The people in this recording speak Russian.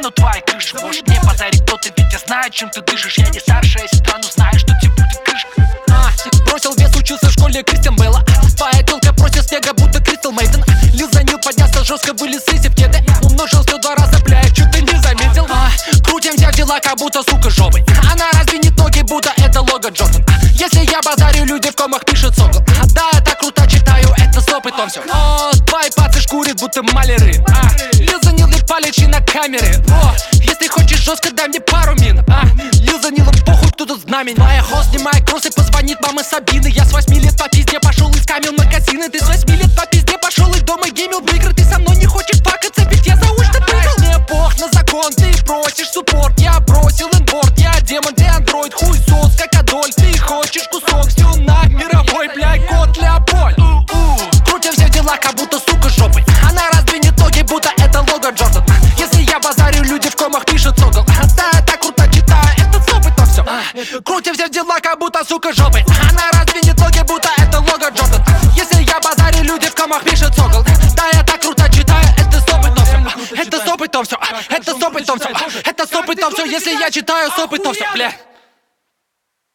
стану твоей крышей. Может мне подарить кто-то, ведь я знаю, чем ты дышишь. Я не старшая сестра, но знаю, что тебе будет крышка. Бросил вес, учился в школе Кристиан Белла. Твоя телка просит снега, будто Кристал Мейтон. Лил за Нил, поднялся жестко, вылез из кеды. Умножился 2 раза, бля, чё ты не заметил? Крутимся в дела, как будто сука жопой. Она раздвинет ноги, будто это лого Джордан. Если я базарю, люди в комах пишут сокол. Да, это круто, читаю, это с опытом всё. Твои пацы шкурит, будто маляры. Лил за Нил, палечи на камере. Если хочешь жестко, дай мне пару мин. Лил за Нилом, похуй, кто тут знамень. Моя хост снимает кроссы, позвонит мама Сабины. Я с 8 лет по пизде пошел из камел магазины. Ты с 8 лет по пизде пошел из дома геймил в игры. Ты со мной не хочешь факаться, ведь я заочно прыгал. Мне пох на закон, ты просишь суппорт. Я бросил инборд, я демон, ты андроид. Хуй сос, как Адольф, ты хочешь кусок стюна. Мировой, блядь, кот Леопольд. Крутимся в делах, как будто сука жопой. Она раздвинет ноги, будто это лого Джордан. Если я базарю, люди в комах пишут сокол. Да, это круто, читаю, это с опытом всё. Крутимся в дела, как будто сука жопой. Она раздвинет ноги, будто это лого Джордан. Если я базарю, люди в комах пишут сокол. Да, это круто, читаю, это с опытом всё. Это с опытом всё. Это с опытом всё. Это с опытом всё. Если я читаю с опытом всё, бля.